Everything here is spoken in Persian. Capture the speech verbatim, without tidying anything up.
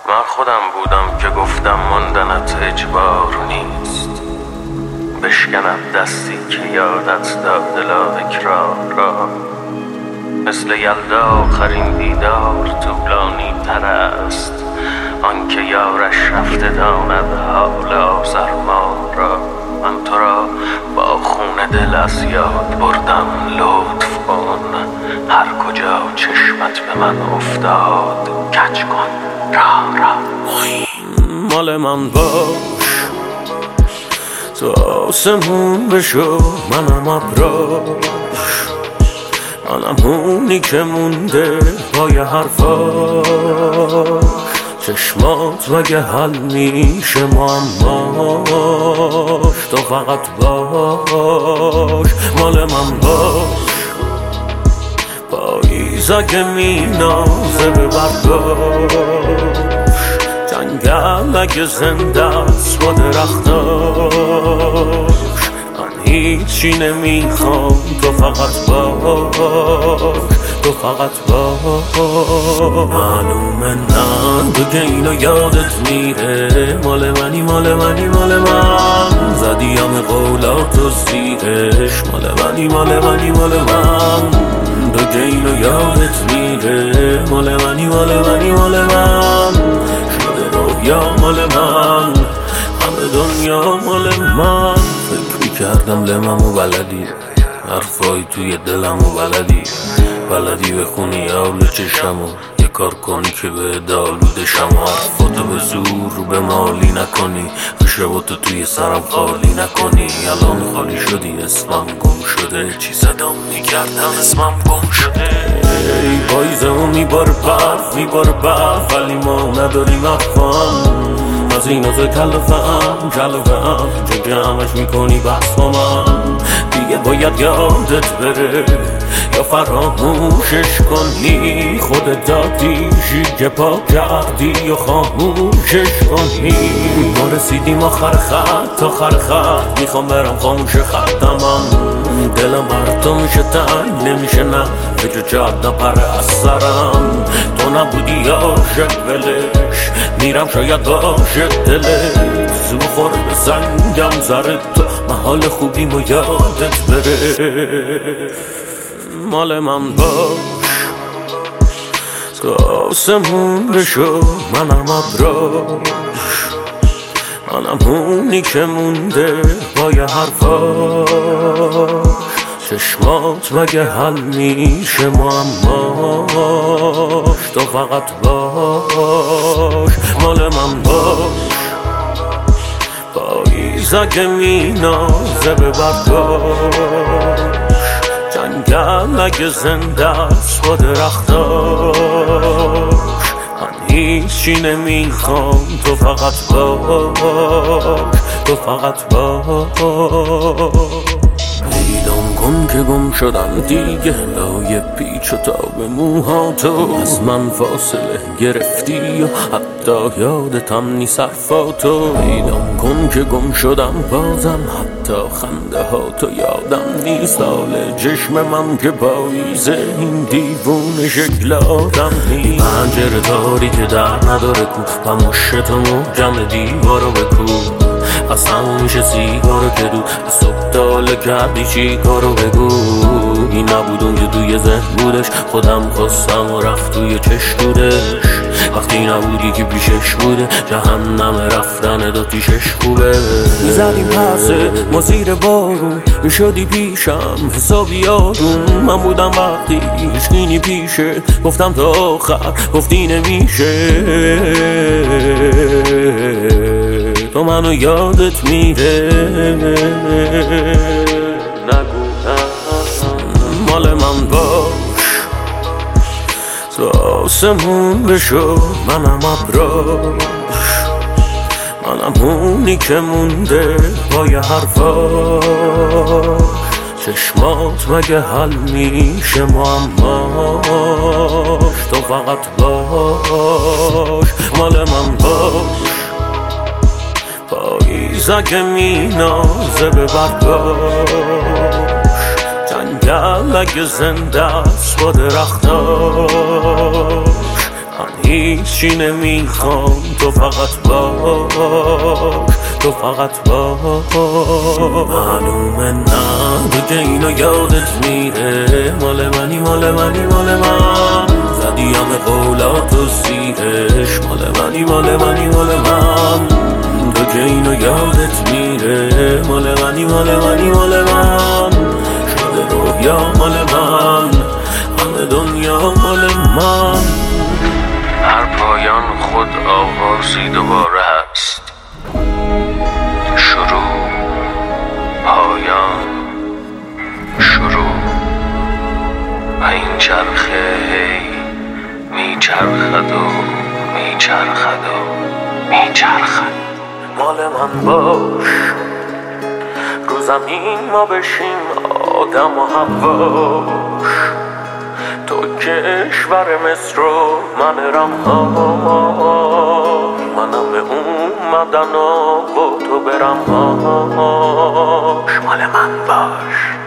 من خودم بودم که گفتم ماندنت اجبار نیست، بشکند دستی که یادت داد دل اکرار را. مثل یلدا آخرین دیدار طولانی تر است، آن که یارش رفته داند حال آزرما را. من تو را با خون دل از یاد بردم، لطف کن هر کجا چشمت به من افتاد کج کن را را. مال من باش تو آسمون بشو، منم ابراش، منم اونی که مونده پای حرفاش. چشمات مگه حل میشه معماش، تو فقط باش. مال من باش پاییز اگه مینازه به برداش، جنگل اگه زنده است با درختاش. من هیچی نمیخوام، تو فقط باش، تو فقط باش. معلومه نه تو که اینو یادت میره، مال منی مال منی مال من. زدی همه قولاتو زیرش، مال منی مال منی مال من. تو که اینو یادت میره، مال منی مال منی مال من. شده رویا مال من، همه دنیا مال من. فکر میکردم لممو بلدی، حرفای توی دلمو بلدی، بلدی بخونی آول چشمو، یه کار کنی که به دالوده شما. حرفاتو به زور به مالی نکنی، خشباتو توی سرم خالی نکنی. الان خالی شدی، اسمم گم شده، چی صدام میکردم اسمم گم شده. ای پاییزمو میبار برف میبار برف، ولی ما نداریم افهم از این از کلفم کلفم. چون که همش میکنی بحث با من، دیگه باید یادت بره یا فراموشش کنی. خودت دادیشی که پا کردی یا خاموشش کنی. ما رسیدیم آخر خط آخر خط، میخوام برم خاموش خطم. دلم بر تو میشه تنگ نمیشه، نه فکر جاد نپره از سرم. تو نبودی عاشق ولش، میرم شاید عاشق دلت. زو خوره به سنگم زره تو، محال خوبیم و یادت بره. مال من باش تو آسمون بشو، منم ابراش، منم اونی که مونده پای حرفاش. چشمات مگه حل میشه معماش، تو فقط باش. مال من باش پاییز اگه مینازه به برداش، جنگل اگه زنده است با درختاش. من هیچی نمیخوام، تو فقط باش، تو فقط باش. پیدام کن که گم شدم دیگه، لای پیچ و تاب موهاتو از من فاصله گرفتی و حتی یادتم نیست حرفاتو. پیدام کن که گم شدم بازم، حتی خنده هاتو یادم نیست. حال چشم من که پاییزه، این دیوونه شکل آدم نیست. پنجره داری که در نداره کو، پموشتو محکم دیوارو بکو. از همون میشه سیگارو که دو صبح داله کردی چی کارو بگو. این نبود اون که توی ذهن بودش، خودم خواستم و رفت توی چشمودش. وقتی نبودی که پیشش بوده، جهنم رفتن داتیشش خوبه. میزدیم پسه ما زیر بارون، میشدی پیشم حسابی آروم. من بودم وقتی هیچکی پیشه، گفتم تا آخر گفتی نمیشه. تو منو یادت میره، نگو مال من باش تو آسمون بشو، منم ابراش، منم اونی که مونده پای حرفاش. چشمات مگه حل میشه معماش، تو فقط باش. مال من باش پاییز اگه مینازه به برداش، جنگل اگه زنده است با درختاش. من هیچی نمیخوام، تو فقط باش، تو فقط باش. معلومه نه تو که اینو یادت میره، مال منی مال منی مال من، زدی همه قولات و سیرش، مال منی مال منی مال من، تو که اینو یادت میره، مال منی مال منی مال من، شده رویا مال من، همه دنیا مال من. هر پایان خود آغازی دوباره هست، شروع پایان شروع، و این چرخه هی میچرخد و میچرخد و میچرخد. مال من باش، رو زمین ما بشیم آدم و حواش، تو کشور مصر و من رمهاش، منم به اومدن و با تو برم هاش. مال من باش.